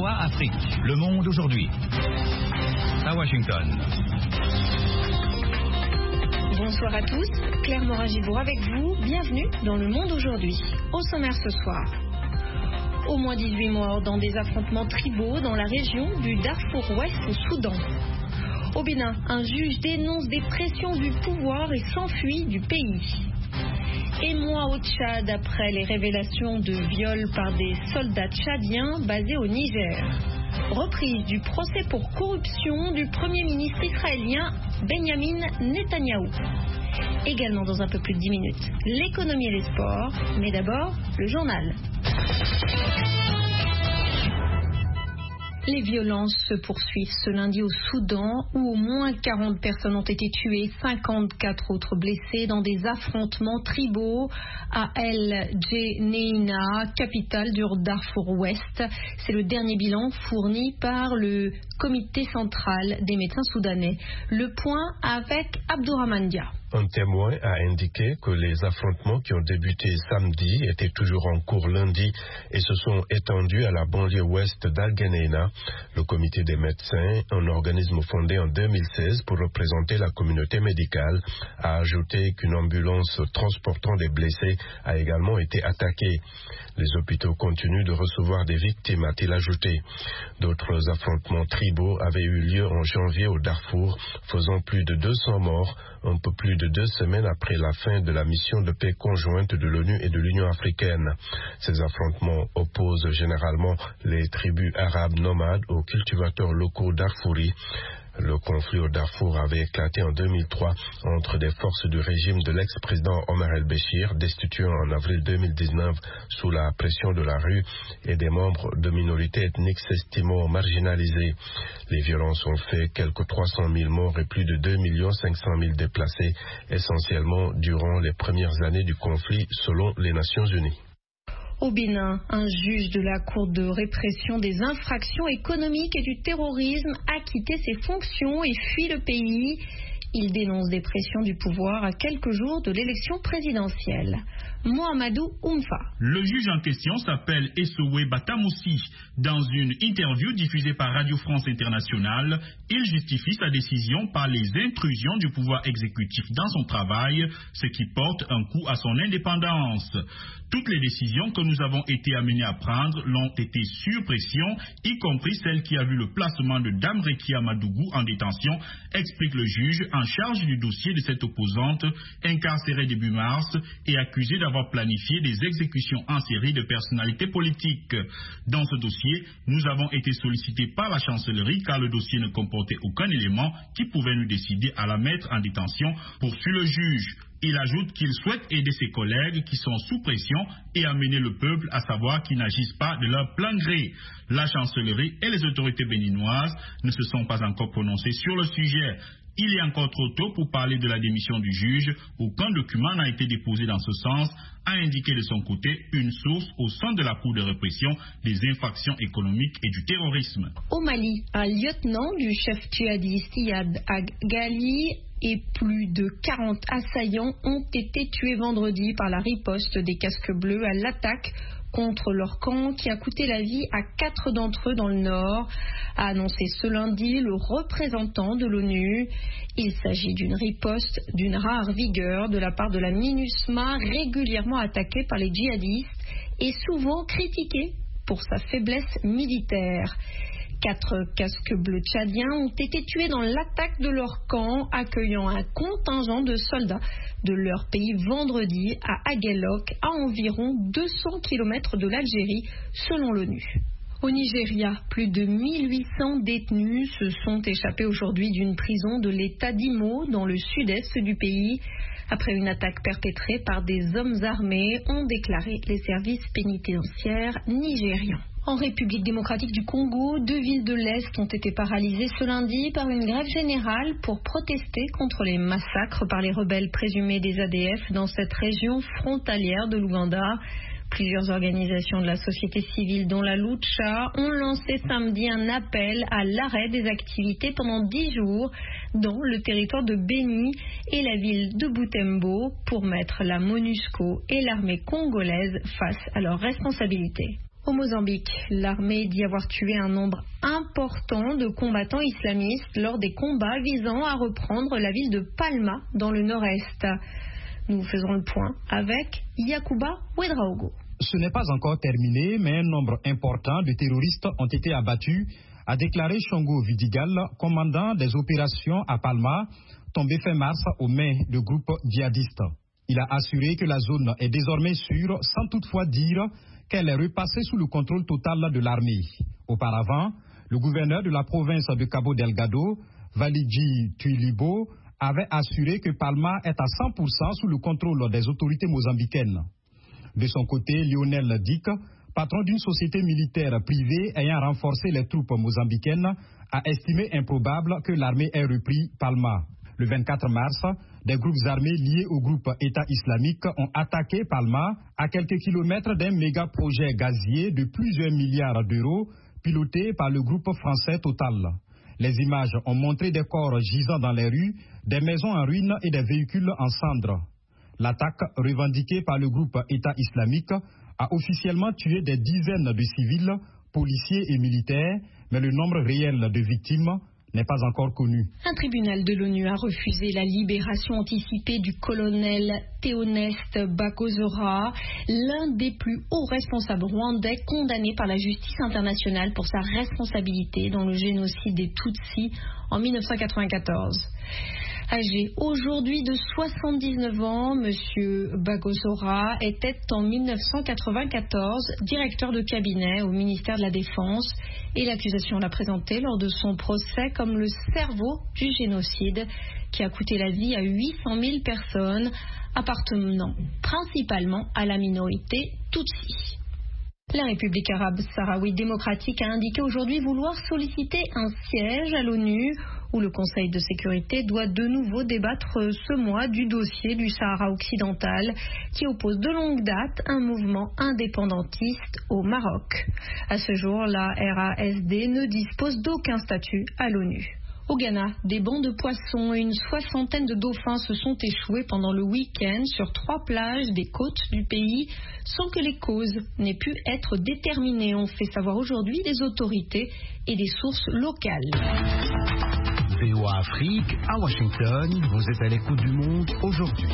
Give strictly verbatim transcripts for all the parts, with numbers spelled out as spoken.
V O A Afrique. Le monde aujourd'hui. À Washington. Bonsoir à tous, Claire Morin-Gibourg avec vous. Bienvenue dans Le Monde aujourd'hui. Au sommaire ce soir. Au moins dix-huit morts dans des affrontements tribaux dans la région du Darfour Ouest au Soudan. Au Bénin, un juge dénonce des pressions du pouvoir et s'enfuit du pays. Émoi au Tchad après les révélations de viols par des soldats tchadiens basés au Niger. Reprise du procès pour corruption du Premier ministre israélien Benjamin Netanyahou. Également dans un peu plus de dix minutes, l'économie et les sports, mais d'abord le journal. Les violences se poursuivent ce lundi au Soudan où au moins quarante personnes ont été tuées, cinquante-quatre autres blessées dans des affrontements tribaux à El Geneina, capitale du Darfour Ouest. C'est le dernier bilan fourni par le comité central des médecins soudanais. Le point avec Abdourahmane Dia. Un témoin a indiqué que les affrontements qui ont débuté samedi étaient toujours en cours lundi et se sont étendus à la banlieue ouest d'Al-Geneina. Le comité des médecins, un organisme fondé en deux mille seize pour représenter la communauté médicale, a ajouté qu'une ambulance transportant des blessés a également été attaquée. Les hôpitaux continuent de recevoir des victimes, a-t-il ajouté. D'autres affrontements tribaux avaient eu lieu en janvier au Darfour, faisant plus de deux cents morts, un peu plus de deux semaines après la fin de la mission de paix conjointe de l'ONU et de l'Union africaine. Ces affrontements opposent généralement les tribus arabes nomades aux cultivateurs locaux darfouris. Le conflit au Darfour avait éclaté en deux mille trois entre des forces du régime de l'ex-président Omar el-Béchir, destitué en avril deux mille dix-neuf sous la pression de la rue, et des membres de minorités ethniques s'estimant marginalisés. Les violences ont fait quelques trois cent mille morts et plus de deux millions cinq cent mille déplacés, essentiellement durant les premières années du conflit, selon les Nations Unies. Au Bénin, un juge de la Cour de répression des infractions économiques et du terrorisme a quitté ses fonctions et fui le pays. Il dénonce des pressions du pouvoir à quelques jours de l'élection présidentielle. Mohamedou Oumfa. Le juge en question s'appelle Essowe Batamoussi. Dans une interview diffusée par Radio France Internationale, il justifie sa décision par les intrusions du pouvoir exécutif dans son travail, ce qui porte un coup à son indépendance. Toutes les décisions que nous avons été amenés à prendre l'ont été sur pression, y compris celle qui a vu le placement de Dame Rekia Madougou en détention, explique le juge en charge du dossier de cette opposante, incarcérée début mars et accusée d'avoir planifié des exécutions en série de personnalités politiques. Dans ce dossier, nous avons été sollicités par la chancellerie car le dossier ne comportait aucun élément qui pouvait nous décider à la mettre en détention, poursuit le juge. Il ajoute qu'il souhaite aider ses collègues qui sont sous pression et amener le peuple à savoir qu'ils n'agissent pas de leur plein gré. La chancellerie et les autorités béninoises ne se sont pas encore prononcées sur le sujet. Il est encore trop tôt pour parler de la démission du juge. Aucun document n'a été déposé dans ce sens, a indiqué de son côté une source au sein de la Cour de répression des infractions économiques et du terrorisme. Au Mali, un lieutenant du chef djihadiste Iyad Ag-Ghali et plus de quarante assaillants ont été tués vendredi par la riposte des casques bleus à l'attaque contre leur camp qui a coûté la vie à quatre d'entre eux dans le nord, a annoncé ce lundi le représentant de l'ONU. Il s'agit d'une riposte d'une rare vigueur de la part de la MINUSMA, régulièrement attaquée par les djihadistes et souvent critiquée pour sa faiblesse militaire. Quatre casques bleus tchadiens ont été tués dans l'attaque de leur camp, accueillant un contingent de soldats de leur pays vendredi à Aguelok, à environ deux cents kilomètres de l'Algérie, selon l'ONU. Au Nigeria, plus de mille huit cents détenus se sont échappés aujourd'hui d'une prison de l'État d'Imo, dans le sud-est du pays, après une attaque perpétrée par des hommes armés, ont déclaré les services pénitentiaires nigérians. En République démocratique du Congo, deux villes de l'Est ont été paralysées ce lundi par une grève générale pour protester contre les massacres par les rebelles présumés des A D F dans cette région frontalière de l'Ouganda. Plusieurs organisations de la société civile, dont la Lucha, ont lancé samedi un appel à l'arrêt des activités pendant dix jours dans le territoire de Beni et la ville de Butembo pour mettre la MONUSCO et l'armée congolaise face à leurs responsabilités. Au Mozambique, l'armée dit avoir tué un nombre important de combattants islamistes lors des combats visant à reprendre la ville de Palma dans le nord-est. Nous faisons le point avec Yacouba Ouedraogo. Ce n'est pas encore terminé, mais un nombre important de terroristes ont été abattus, a déclaré Chongo Vidigal, commandant des opérations à Palma, tombé fin mars aux mains de groupes djihadistes. Il a assuré que la zone est désormais sûre, sans toutefois dire qu'elle est repassée sous le contrôle total de l'armée. Auparavant, le gouverneur de la province de Cabo Delgado, Validji Tuilibo, avait assuré que Palma est à cent pour cent sous le contrôle des autorités mozambicaines. De son côté, Lionel Dick, patron d'une société militaire privée ayant renforcé les troupes mozambicaines, a estimé improbable que l'armée ait repris Palma. Le vingt-quatre mars, des groupes armés liés au groupe État islamique ont attaqué Palma à quelques kilomètres d'un méga projet gazier de plusieurs milliards d'euros piloté par le groupe français Total. Les images ont montré des corps gisant dans les rues, des maisons en ruine et des véhicules en cendres. L'attaque revendiquée par le groupe État islamique a officiellement tué des dizaines de civils, policiers et militaires, mais le nombre réel de victimes n'est pas encore connu. Un tribunal de l'ONU a refusé la libération anticipée du colonel Théoneste Bagosora, l'un des plus hauts responsables rwandais condamné par la justice internationale pour sa responsabilité dans le génocide des Tutsis en mille neuf cent quatre-vingt-quatorze. Âgé aujourd'hui de soixante-dix-neuf ans, M. Bagosora était en mille neuf cent quatre-vingt-quatorze directeur de cabinet au ministère de la Défense et l'accusation l'a présenté lors de son procès comme le cerveau du génocide qui a coûté la vie à huit cent mille personnes appartenant principalement à la minorité Tutsi. La République arabe sahraouie démocratique a indiqué aujourd'hui vouloir solliciter un siège à l'ONU où le Conseil de sécurité doit de nouveau débattre ce mois du dossier du Sahara occidental qui oppose de longue date un mouvement indépendantiste au Maroc. À ce jour, la R A S D ne dispose d'aucun statut à l'ONU. Au Ghana, des bancs de poissons et une soixantaine de dauphins se sont échoués pendant le week-end sur trois plages des côtes du pays sans que les causes n'aient pu être déterminées, ont fait savoir aujourd'hui les autorités et des sources locales. V O A Afrique, à Washington, vous êtes à l'écoute du monde aujourd'hui.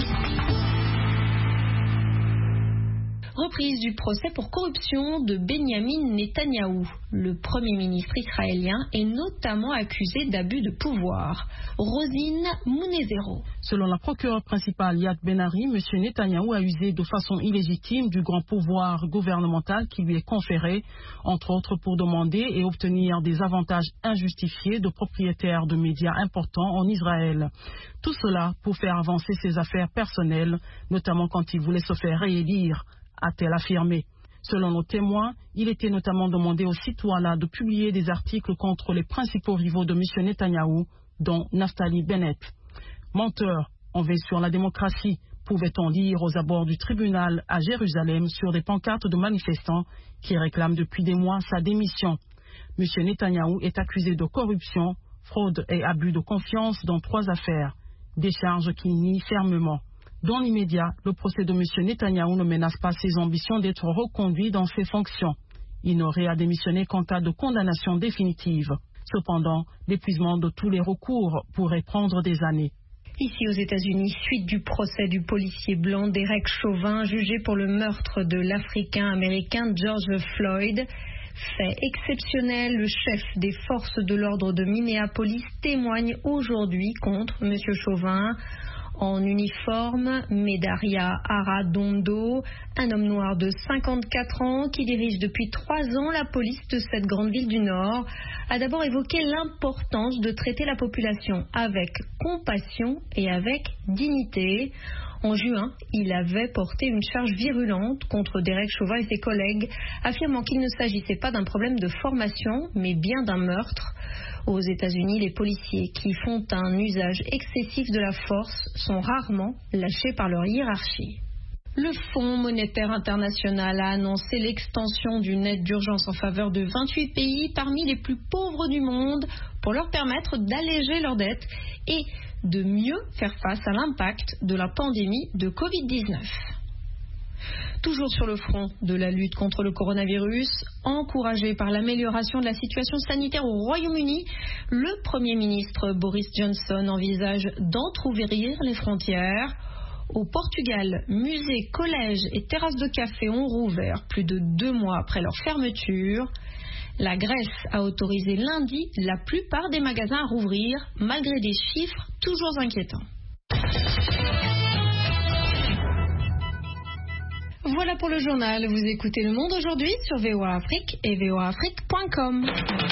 Reprise du procès pour corruption de Benyamin Netanyahou. Le Premier ministre israélien est notamment accusé d'abus de pouvoir. Rosine Mounezero. Selon la procureure principale Yad Ben-Ari, M. Netanyahou a usé de façon illégitime du grand pouvoir gouvernemental qui lui est conféré, entre autres pour demander et obtenir des avantages injustifiés de propriétaires de médias importants en Israël. Tout cela pour faire avancer ses affaires personnelles, notamment quand il voulait se faire réélire, a-t-elle affirmé. Selon nos témoins, il était notamment demandé aux citoyens de publier des articles contre les principaux rivaux de M. Netanyahou, dont Naftali Bennett. Menteur, on veille sur la démocratie, pouvait-on lire aux abords du tribunal à Jérusalem sur des pancartes de manifestants qui réclament depuis des mois sa démission. M. Netanyahou est accusé de corruption, fraude et abus de confiance dans trois affaires, des charges qu'il nie fermement. Dans l'immédiat, le procès de M. Netanyahou ne menace pas ses ambitions d'être reconduit dans ses fonctions. Il n'aurait à démissionner qu'en cas de condamnation définitive. Cependant, l'épuisement de tous les recours pourrait prendre des années. Ici aux États-Unis, suite du procès du policier blanc Derek Chauvin, jugé pour le meurtre de l'Africain-Américain George Floyd. Fait exceptionnel, le chef des forces de l'ordre de Minneapolis témoigne aujourd'hui contre M. Chauvin. En uniforme, Medaria Aradondo, un homme noir de cinquante-quatre ans qui dirige depuis trois ans la police de cette grande ville du Nord, a d'abord évoqué l'importance de traiter la population avec compassion et avec dignité. En juin, il avait porté une charge virulente contre Derek Chauvin et ses collègues, affirmant qu'il ne s'agissait pas d'un problème de formation, mais bien d'un meurtre. Aux États-Unis, les policiers qui font un usage excessif de la force sont rarement lâchés par leur hiérarchie. Le Fonds monétaire international a annoncé l'extension d'une aide d'urgence en faveur de vingt-huit pays parmi les plus pauvres du monde pour leur permettre d'alléger leurs dettes et de mieux faire face à l'impact de la pandémie de covid dix-neuf. Toujours sur le front de la lutte contre le coronavirus, encouragé par l'amélioration de la situation sanitaire au Royaume-Uni, le Premier ministre Boris Johnson envisage d'entrouvrir les frontières. Au Portugal, musées, collèges et terrasses de café ont rouvert plus de deux mois après leur fermeture. La Grèce a autorisé lundi la plupart des magasins à rouvrir, malgré des chiffres toujours inquiétants. Voilà pour le journal. Vous écoutez Le Monde aujourd'hui sur V O A Afrique et V O A Afrique point com.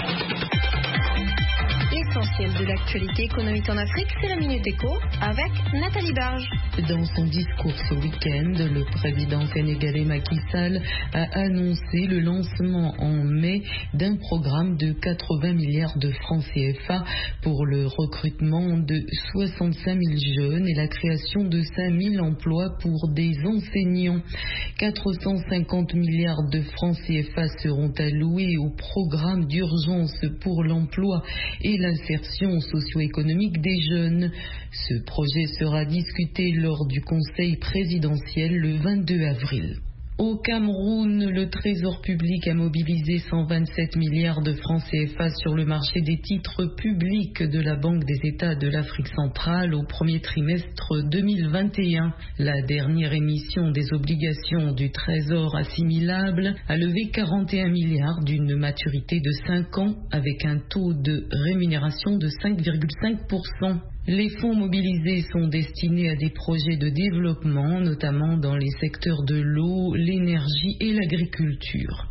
L'essentiel de l'actualité économique en Afrique, c'est la Minute Éco avec Nathalie Barge. Dans son discours ce week-end, le président sénégalais Macky Sall a annoncé le lancement en mai d'un programme de quatre-vingts milliards de francs C F A pour le recrutement de soixante-cinq mille jeunes et la création de cinq mille emplois pour des enseignants. quatre cent cinquante milliards de francs C F A seront alloués au programme d'urgence pour l'emploi et l'insertion socio-économique des jeunes. Ce projet sera discuté lors du Conseil présidentiel le vingt-deux avril. Au Cameroun, le Trésor public a mobilisé cent vingt-sept milliards de francs C F A sur le marché des titres publics de la Banque des États de l'Afrique centrale au premier trimestre deux mille vingt et un. La dernière émission des obligations du Trésor assimilables a levé quarante et un milliards d'une maturité de cinq ans avec un taux de rémunération de cinq virgule cinq pour cent. Les fonds mobilisés sont destinés à des projets de développement, notamment dans les secteurs de l'eau, l'énergie et l'agriculture.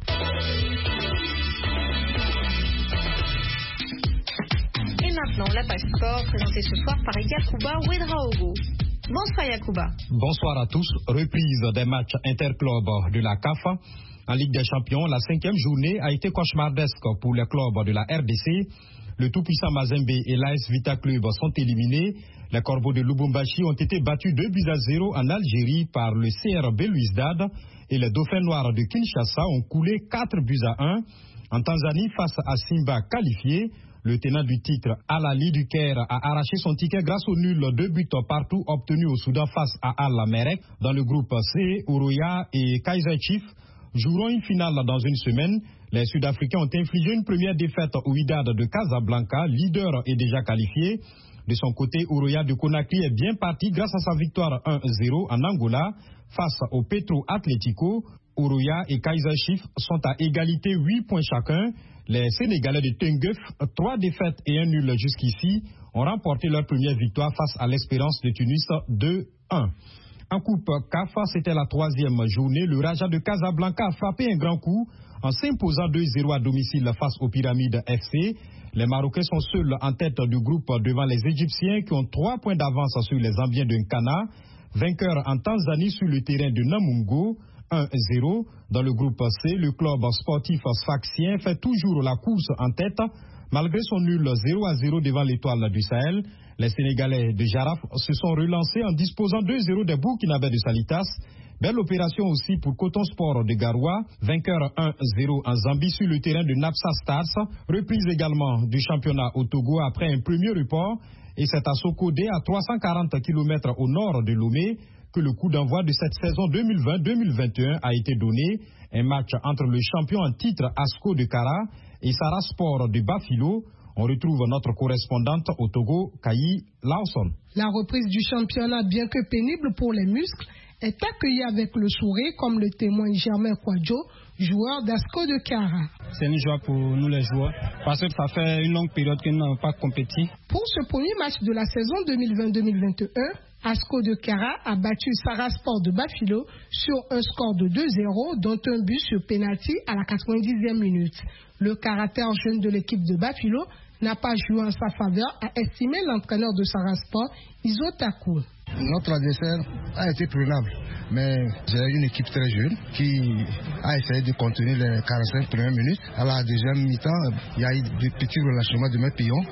Et maintenant, la page sport présentée ce soir par Yacouba Ouedraogo. Bonsoir Yacouba. Bonsoir à tous. Reprise des matchs interclubs de la C A F. En Ligue des Champions, la cinquième journée a été cauchemardesque pour les clubs de la R D C. Le tout-puissant Mazembe et l'A S Vita Club sont éliminés. Les Corbeaux de Lubumbashi ont été battus deux buts à zéro en Algérie par le C R B Belouizdad et les Dauphins Noirs de Kinshasa ont coulé quatre buts à un. En Tanzanie, face à Simba qualifié, le tenant du titre Al Ahly du Caire a arraché son ticket grâce au nul deux buts partout obtenu au Soudan face à Al-Merrek. Dans le groupe C, Oroya et Kaizer Chiefs joueront une finale dans une semaine. Les Sud-Africains ont infligé une première défaite au Wydad de Casablanca, leader est déjà qualifié. De son côté, Oroya de Conakry est bien parti grâce à sa victoire un zéro en Angola face au Petro Atlético. Oroya et Kaizer Chiefs sont à égalité huit points chacun. Les Sénégalais de Tenguef, trois défaites et un nul jusqu'ici, ont remporté leur première victoire face à l'Espérance de Tunis deux un. En Coupe C A F, c'était la troisième journée. Le Raja de Casablanca a frappé un grand coup en s'imposant deux zéro à domicile face aux Pyramides F C. Les Marocains sont seuls en tête du groupe devant les Égyptiens qui ont trois points d'avance sur les Zambiens de Nkana. Vainqueur en Tanzanie sur le terrain de Namungo, un zéro. Dans le groupe C, le club sportif sfaxien fait toujours la course en tête. Malgré son nul zéro à zéro devant l'Étoile du Sahel, les Sénégalais de Jaraf se sont relancés en disposant deux zéro des Burkinabés de Salitas. Belle opération aussi pour Coton Sport de Garoua, vainqueur un zéro en Zambie sur le terrain de Napsa Stars. Reprise également du championnat au Togo après un premier report. Et c'est à Sokodé, à trois cent quarante kilomètres au nord de Lomé, que le coup d'envoi de cette saison deux mille vingt deux mille vingt et un a été donné. Un match entre le champion en titre Asco de Kara et Sarah Sport de Bafilo. On retrouve notre correspondante au Togo, Kayi Lawson. La reprise du championnat, bien que pénible pour les muscles, est accueillie avec le sourire, comme le témoigne Germain Kwadjo, joueur d'Asco de Kara. C'est une joie pour nous les joueurs, parce que ça fait une longue période que nous n'avons pas compétit. Pour ce premier match de la saison deux mille vingt deux mille vingt et un, Asco de Kara a battu Sarah Sport de Bafilo sur un score de deux zéro, dont un but sur penalty à la quatre-vingt-dixième minute. Le caractère jeune de l'équipe de Bafilo n'a pas joué en sa faveur, a estimé l'entraîneur de Sarah Sport, Iso Takou. Notre adversaire a été prenable, mais j'ai une équipe très jeune qui a essayé de contenir les quarante-cinq premières minutes. À la deuxième mi-temps, il y a eu des petits relâchements de mes pions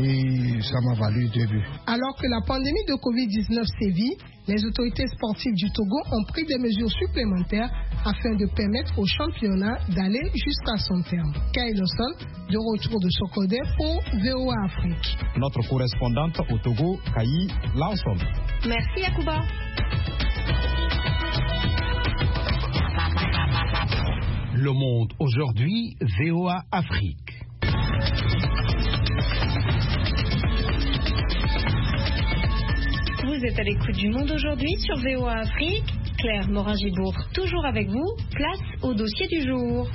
et ça m'a valu deux buts. Alors que la pandémie de covid dix-neuf sévit, les autorités sportives du Togo ont pris des mesures supplémentaires afin de permettre au championnat d'aller jusqu'à son terme. Kay Lawson, de retour de Sokodé pour V O A Afrique. Notre correspondante au Togo, Kayi Lawson. Merci Yacouba. Le Monde aujourd'hui, V O A Afrique. Vous êtes à l'écoute du Monde aujourd'hui sur V O A Afrique. Claire Morin-Gibourg, toujours avec vous. Place au dossier du jour.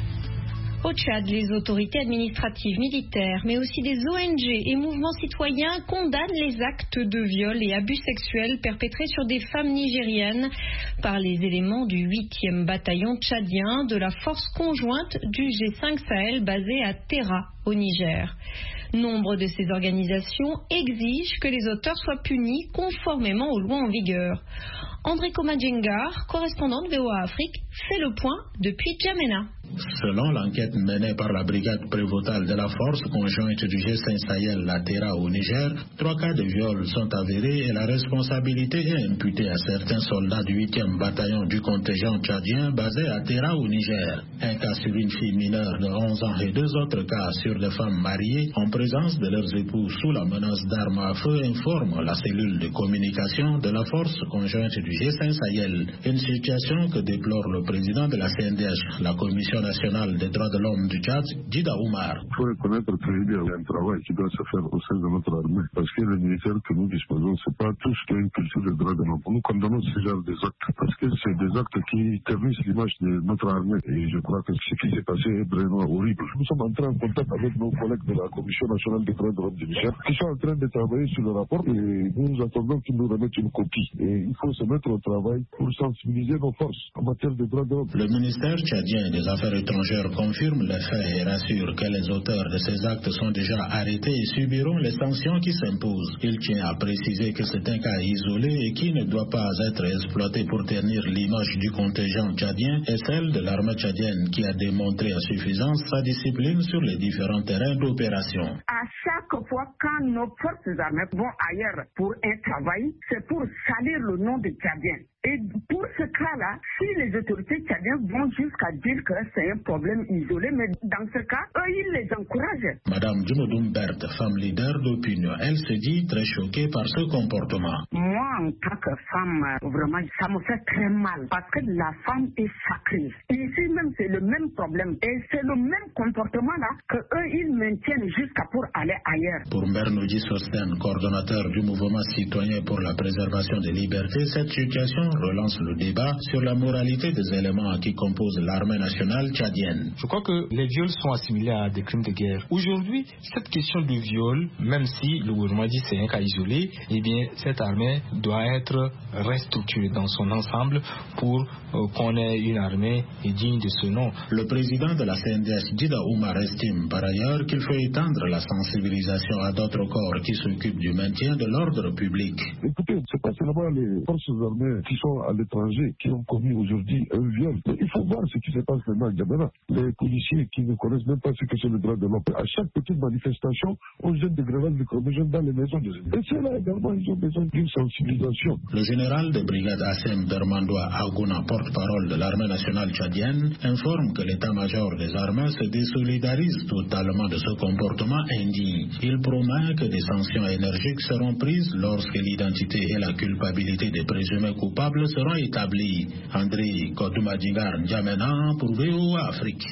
Au Tchad, les autorités administratives, militaires, mais aussi des O N G et mouvements citoyens condamnent les actes de viol et abus sexuels perpétrés sur des femmes nigériennes par les éléments du huitième bataillon tchadien de la force conjointe du G cinq Sahel basée à Terra, au Niger. Nombre de ces organisations exigent que les auteurs soient punis conformément aux lois en vigueur. André Komadjengar, correspondant de V O A Afrique, fait le point depuis Djamena. Selon l'enquête menée par la brigade prévôtale de la force conjointe du G cinq Sahel à Terra au Niger, trois cas de viol sont avérés et la responsabilité est imputée à certains soldats du huitième bataillon du contingent tchadien basé à Terra au Niger. Un cas sur une fille mineure de onze ans et deux autres cas sur des femmes mariées en présence de leurs époux sous la menace d'armes à feu informe la cellule de communication de la force conjointe du G cinq Sahel. Une situation que déplore le président de la C N D H, la commission nationale des droits de l'homme du Tchad, Djida Oumar. Il faut reconnaître qu'il y a un travail qui doit se faire au sein de notre armée, parce que les militaires que nous disposons, ce n'est pas tous qui ont une culture des droits de l'homme. Nous condamnons ce genre des actes, parce que c'est des actes qui ternissent l'image de notre armée, et je crois que ce qui s'est passé est vraiment horrible. Nous sommes entrés en contact avec nos collègues de la commission nationale des droits de l'homme du Niger, qui sont en train de travailler sur le rapport, et nous attendons qu'ils nous remettent une copie. Et il faut se mettre au travail pour sensibiliser nos forces en matière de droits de l'homme. Le ministère tchadien des Affaires étrangères confirme les faits et rassure que les auteurs de ces actes sont déjà arrêtés et subiront les sanctions qui s'imposent. Il tient à préciser que c'est un cas isolé et qui ne doit pas être exploité pour ternir l'image du contingent tchadien et celle de l'armée tchadienne qui a démontré à suffisance sa discipline sur les différents terrains d'opération. À chaque fois quand nos forces armées vont ailleurs pour un travail, c'est pour salir le nom des Tchadiens. Et pour ce cas-là, si les autorités tchadiennes vont jusqu'à dire que c'est un problème isolé, mais dans ce cas, eux, ils les encouragent. Madame Djumodum Bert, femme leader d'opinion, elle se dit très choquée par ce comportement. Moi, en tant que femme, vraiment, ça me fait très mal parce que la femme est sacrée. Ici même, c'est le même problème. Et c'est le même comportement-là que eux, ils maintiennent jusqu'à pour aller ailleurs. Pour Mbernoudji Sosten, coordonnateur du mouvement citoyen pour la préservation des libertés, cette situation relance le débat sur la moralité des éléments qui composent l'armée nationale tchadienne. Je crois que les viols sont assimilés à des crimes de guerre. Aujourd'hui, cette question du viol, même si le gouvernement dit que c'est un cas isolé, eh bien, cette armée doit être restructurée dans son ensemble pour euh, qu'on ait une armée digne de ce nom. Le président de la C N D H, Djida Oumar, estime par ailleurs qu'il faut étendre la sensibilisation à d'autres corps qui s'occupent du maintien de l'ordre public. Écoutez, c'est pas seulement les forces armées qui sont à l'étranger, qui ont commis aujourd'hui un viol. Mais il faut voir ce qui se passe maintenant à Djamena. Les policiers qui ne connaissent même pas ce que c'est le droit de l'homme. À chaque petite manifestation, on jette des grenades lacrymogènes dans les maisons des élèves. Et c'est là également, ils ont besoin d'une sensibilisation. Le général de brigade Assem Bermandoua Agouna, porte-parole de l'armée nationale tchadienne, informe que l'état-major des armées se désolidarise totalement de ce comportement indigne. Il promet que des sanctions énergiques seront prises lorsque l'identité et la culpabilité des présumés coupables seront établis. André Komadjengar Djamena pour V O A Afrique.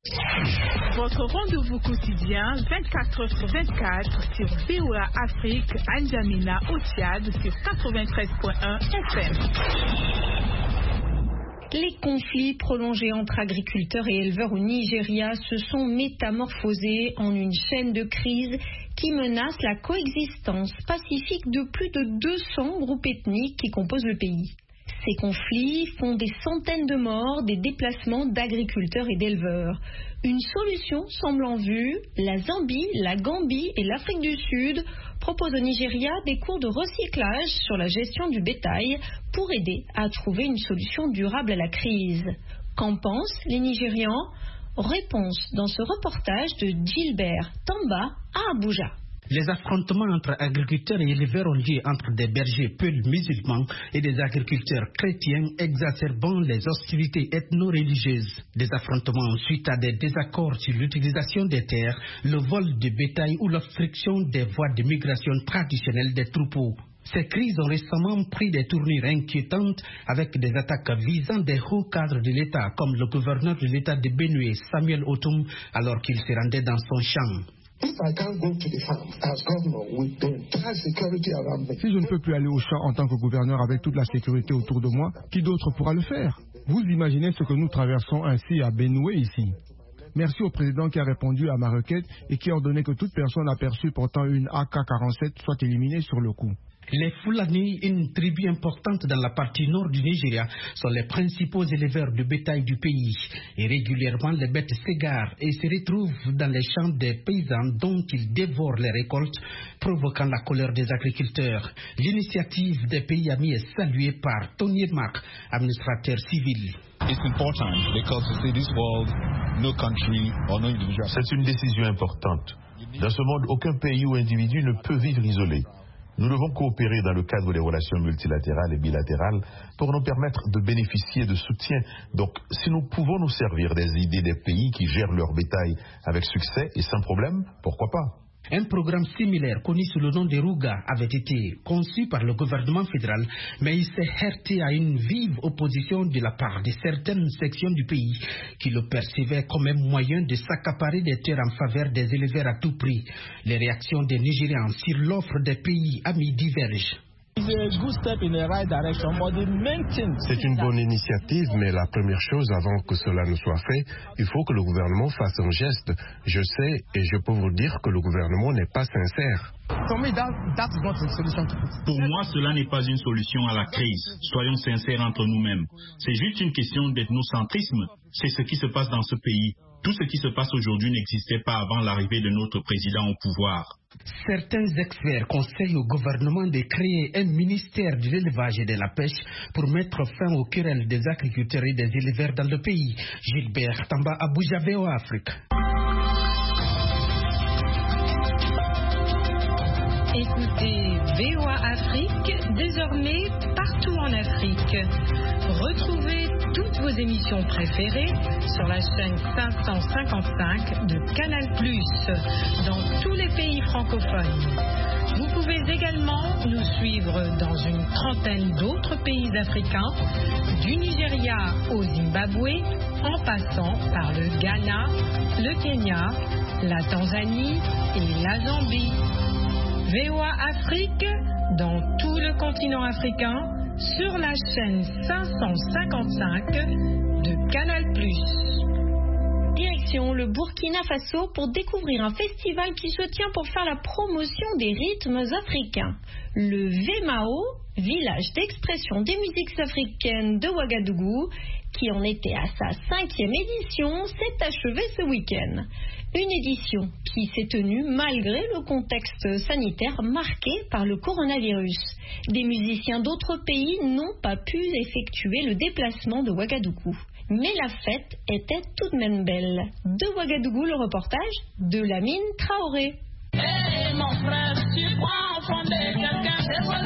Votre rendez-vous quotidien vingt-quatre heures sur vingt-quatre sur V O A Afrique à N'Djamena au Tchad sur quatre-vingt-treize virgule un F M. Les conflits prolongés entre agriculteurs et éleveurs au Nigeria se sont métamorphosés en une chaîne de crise qui menace la coexistence pacifique de plus de deux cents groupes ethniques qui composent le pays. Ces conflits font des centaines de morts, des déplacements d'agriculteurs et d'éleveurs. Une solution semble en vue. La Zambie, la Gambie et l'Afrique du Sud proposent au Nigeria des cours de recyclage sur la gestion du bétail pour aider à trouver une solution durable à la crise. Qu'en pensent les Nigérians? Réponse dans ce reportage de Gilbert Tamba à Abuja. Les affrontements entre agriculteurs et éleveurs ont lieu entre des bergers peu musulmans et des agriculteurs chrétiens, exacerbant les hostilités ethno-religieuses. Des affrontements suite à des désaccords sur l'utilisation des terres, le vol de bétail ou l'obstruction des voies de migration traditionnelles des troupeaux. Ces crises ont récemment pris des tournures inquiétantes avec des attaques visant des hauts cadres de l'État, comme le gouverneur de l'État de Benue, Samuel Otum, alors qu'il se rendait dans son champ. Si je ne peux plus aller au champ en tant que gouverneur avec toute la sécurité autour de moi, qui d'autre pourra le faire? Vous imaginez ce que nous traversons ainsi à Benue ici. Merci au président qui a répondu à ma requête et qui a ordonné que toute personne aperçue portant une A K quarante-sept soit éliminée sur le coup. Les Fulani, une tribu importante dans la partie nord du Nigeria, sont les principaux éleveurs de bétail du pays. Et régulièrement, les bêtes s'égarent et se retrouvent dans les champs des paysans dont ils dévorent les récoltes, provoquant la colère des agriculteurs. L'initiative des pays amis est saluée par Tony Mark, administrateur civil. C'est une décision importante. Dans ce monde, aucun pays ou individu ne peut vivre isolé. Nous devons coopérer dans le cadre des relations multilatérales et bilatérales pour nous permettre de bénéficier de soutien. Donc, si nous pouvons nous servir des idées des pays qui gèrent leur bétail avec succès et sans problème, pourquoi pas? Un programme similaire, connu sous le nom de Ruga, avait été conçu par le gouvernement fédéral, mais il s'est heurté à une vive opposition de la part de certaines sections du pays qui le percevaient comme un moyen de s'accaparer des terres en faveur des éleveurs à tout prix. Les réactions des Nigérians sur l'offre des pays amis divergent. C'est une bonne initiative, mais la première chose avant que cela ne soit fait, il faut que le gouvernement fasse un geste. Je sais et je peux vous dire que le gouvernement n'est pas sincère. Pour moi, cela n'est pas une solution à la crise. Soyons sincères entre nous-mêmes. C'est juste une question d'ethnocentrisme. C'est ce qui se passe dans ce pays. Tout ce qui se passe aujourd'hui n'existait pas avant l'arrivée de notre président au pouvoir. Certains experts conseillent au gouvernement de créer un ministère de l'élevage et de la pêche pour mettre fin aux querelles des agriculteurs et des éleveurs dans le pays. Gilbert Tamba, Abuja, V O A Afrique. Écoutez V O A Afrique, désormais partout en Afrique. Retrouvez toutes vos émissions préférées sur la chaîne cinq cent cinquante-cinq de Canal plus, dans tous les pays francophones. Vous pouvez également nous suivre dans une trentaine d'autres pays africains, du Nigeria au Zimbabwe, en passant par le Ghana, le Kenya, la Tanzanie et la Zambie. V O A Afrique, dans tout le continent africain, sur la chaîne cinq cent cinquante-cinq de Canal plus. Direction le Burkina Faso pour découvrir un festival qui se tient pour faire la promotion des rythmes africains. Le Vemao, village d'expression des musiques africaines de Ouagadougou, qui en était à sa cinquième édition, s'est achevé ce week-end. Une édition qui s'est tenue malgré le contexte sanitaire marqué par le coronavirus. Des musiciens d'autres pays n'ont pas pu effectuer le déplacement de Ouagadougou. Mais la fête était tout de même belle. De Ouagadougou, le reportage de Lamine Traoré. Hey, mon frère, tu prends fondé quelqu'un,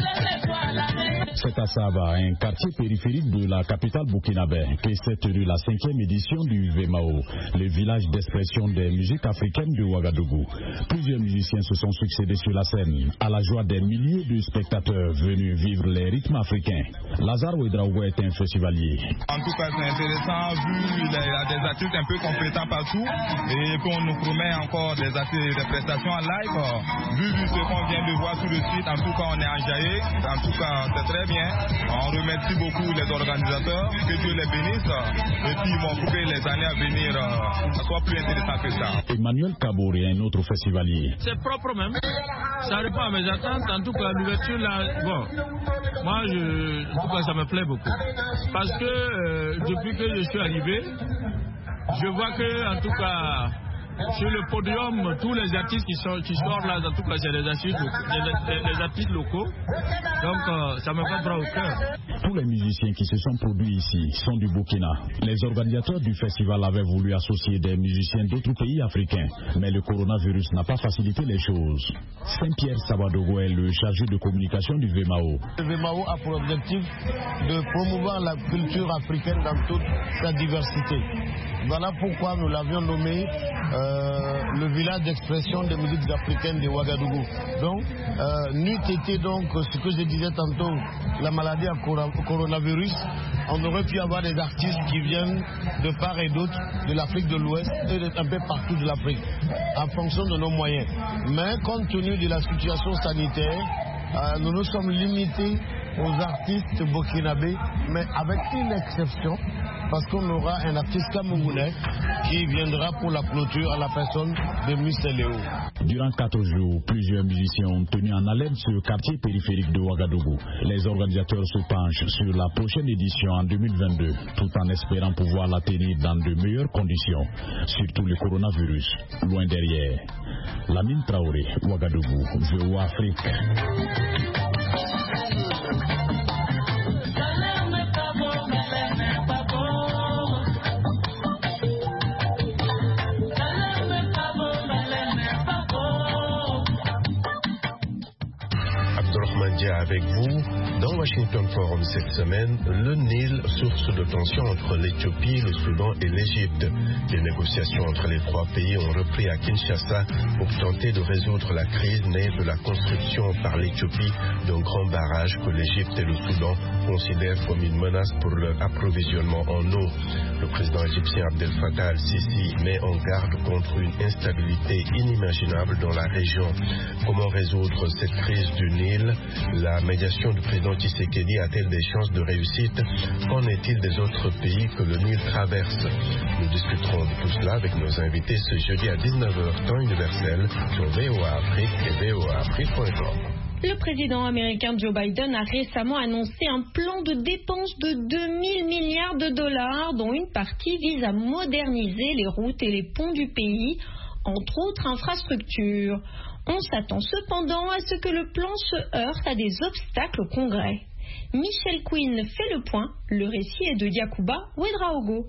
c'est à Saba, un quartier périphérique de la capitale burkinabé, que s'est tenue la cinquième édition du Vemao, le village d'expression des musiques africaines de Ouagadougou. Plusieurs musiciens se sont succédés sur la scène, à la joie des milliers de spectateurs venus vivre les rythmes africains. Lazare Ouedraogo est un festivalier. En tout cas, c'est intéressant, vu qu'il y a des artistes un peu compétents partout, et puis on nous promet encore des, artistes, des prestations en live. Vu, vu ce qu'on vient de voir tout de suite, en tout cas, on est enjaillé. En tout cas, c'est très bien. On remercie beaucoup les organisateurs, que Dieu les bénisse, et puis ils vont couper les années à venir, euh, ça soit plus intéressant que ça. Emmanuel Kabour est un autre festivalier. C'est propre même, ça répond à mes attentes, en tout cas l'ouverture là, bon, moi je, en tout cas ça me plaît beaucoup, parce que euh, depuis que je suis arrivé, je vois que en tout cas, sur le podium, tous les artistes qui, sont, qui sortent là, en tout cas, c'est les artistes locaux. Les, les, les artistes locaux. Donc, euh, ça me va droit au cœur. Tous les musiciens qui se sont produits ici sont du Burkina. Les organisateurs du festival avaient voulu associer des musiciens d'autres pays africains, mais le coronavirus n'a pas facilité les choses. Saint-Pierre Sabadogo est le chargé de communication du V M A O. Le V M A O a pour objectif de promouvoir la culture africaine dans toute sa diversité. Voilà pourquoi nous l'avions nommé euh, le village d'expression des musiques africaines de Ouagadougou. Donc, euh, n'eût été donc ce que je disais tantôt, la maladie à coronavirus, on aurait pu avoir des artistes qui viennent de part et d'autre de l'Afrique de l'Ouest et un peu partout de l'Afrique, en fonction de nos moyens. Mais compte tenu de la situation sanitaire, euh, nous nous sommes limités aux artistes burkinabés, mais avec une exception, parce qu'on aura un artiste camerounais qui viendra pour la clôture à la personne de Mister Léo. Durant quatre jours, plusieurs musiciens ont tenu en haleine ce quartier périphérique de Ouagadougou. Les organisateurs se penchent sur la prochaine édition en deux mille vingt-deux, tout en espérant pouvoir la tenir dans de meilleures conditions, surtout le coronavirus, loin derrière. Lamine Traoré, Ouagadougou, V O A Afrique. Avec vous, dans Washington Forum cette semaine, le Nil, source de tension entre l'Éthiopie, le Soudan et l'Égypte. Les négociations entre les trois pays ont repris à Kinshasa pour tenter de résoudre la crise née de la construction par l'Éthiopie d'un grand barrage que l'Égypte et le Soudan considèrent comme une menace pour leur approvisionnement en eau. Le président égyptien Abdel Fattah al-Sisi met en garde contre une instabilité inimaginable dans la région. Comment résoudre cette crise du Nil? La médiation du président Tshisekedi a-t-elle des chances de réussite? Qu'en est-il des autres pays que le Nil traverse? Nous discuterons de tout cela avec nos invités ce jeudi à dix-neuf heures temps universel sur V O A Afrique et V O A Afrique point com. Le président américain Joe Biden a récemment annoncé un plan de dépenses de deux mille milliards de dollars, dont une partie vise à moderniser les routes et les ponts du pays, entre autres infrastructures. On s'attend cependant à ce que le plan se heurte à des obstacles au Congrès. Michel Quinn fait le point. Le récit est de Yacouba Ouedraogo.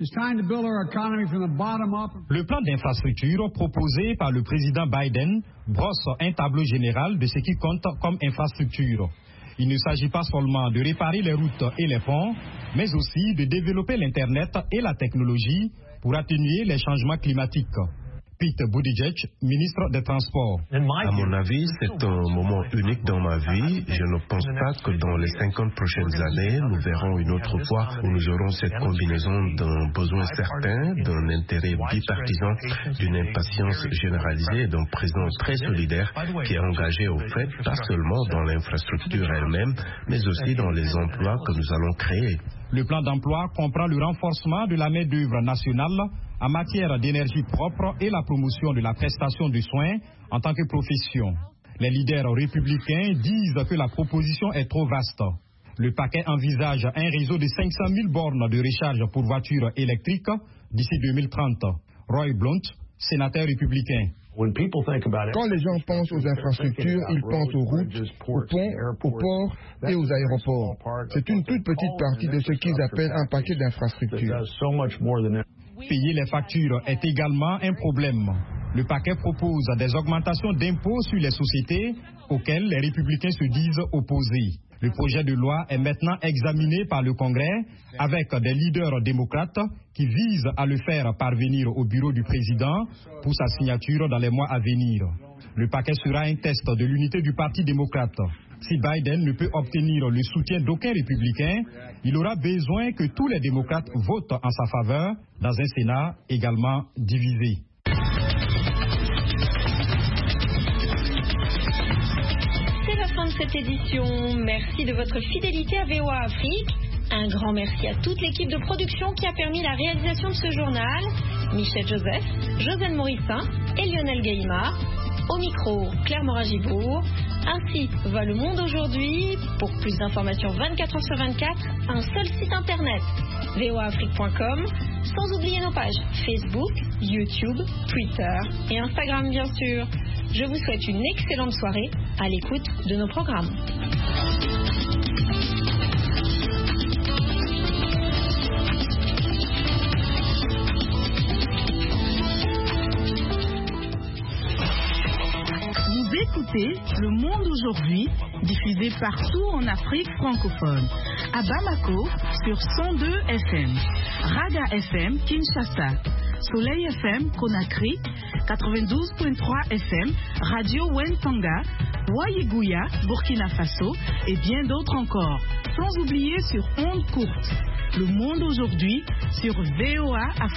Le plan d'infrastructure proposé par le président Biden brosse un tableau général de ce qui compte comme infrastructure. Il ne s'agit pas seulement de réparer les routes et les ponts, mais aussi de développer l'Internet et la technologie pour atténuer les changements climatiques. Pete Buttigieg, ministre des Transports. À mon avis, c'est un moment unique dans ma vie. Je ne pense pas que dans les cinquante prochaines années, nous verrons une autre fois où nous aurons cette combinaison d'un besoin certain, d'un intérêt bipartisan, d'une impatience généralisée et d'un président très solidaire qui est engagé au fait, pas seulement dans l'infrastructure elle-même, mais aussi dans les emplois que nous allons créer. Le plan d'emploi comprend le renforcement de la main-d'œuvre nationale en matière d'énergie propre et la promotion de la prestation de soins en tant que profession. Les leaders républicains disent que la proposition est trop vaste. Le paquet envisage un réseau de cinq cent mille bornes de recharge pour voitures électriques d'ici deux mille trente. Roy Blunt, sénateur républicain. Quand les gens pensent aux infrastructures, ils pensent aux routes, aux ponts, aux ports et aux aéroports. C'est une toute petite partie de ce qu'ils appellent un paquet d'infrastructures. Payer les factures est également un problème. Le paquet propose des augmentations d'impôts sur les sociétés auxquelles les républicains se disent opposés. Le projet de loi est maintenant examiné par le Congrès avec des leaders démocrates qui visent à le faire parvenir au bureau du président pour sa signature dans les mois à venir. Le paquet sera un test de l'unité du Parti démocrate. Si Biden ne peut obtenir le soutien d'aucun républicain, il aura besoin que tous les démocrates votent en sa faveur dans un Sénat également divisé. C'est la fin de cette édition. Merci de votre fidélité à V O A Afrique. Un grand merci à toute l'équipe de production qui a permis la réalisation de ce journal. Michel Joseph, Josène Morissin et Lionel Gaïmard. Au micro, Claire Morin-Gibourg. Ainsi va le monde aujourd'hui. Pour plus d'informations vingt-quatre heures sur vingt-quatre, un seul site internet, V O A Afrique point com, sans oublier nos pages Facebook, YouTube, Twitter et Instagram bien sûr. Je vous souhaite une excellente soirée à l'écoute de nos programmes. écoutez Le Monde aujourd'hui, diffusé partout en Afrique francophone. À Bamako, sur cent deux F M. Raga F M, Kinshasa. Soleil F M, Conakry. quatre-vingt-douze virgule trois F M. Radio Wentanga. Wayegouya, Burkina Faso. Et bien d'autres encore. Sans oublier sur ondes courtes. Le Monde aujourd'hui, sur V O A Afrique.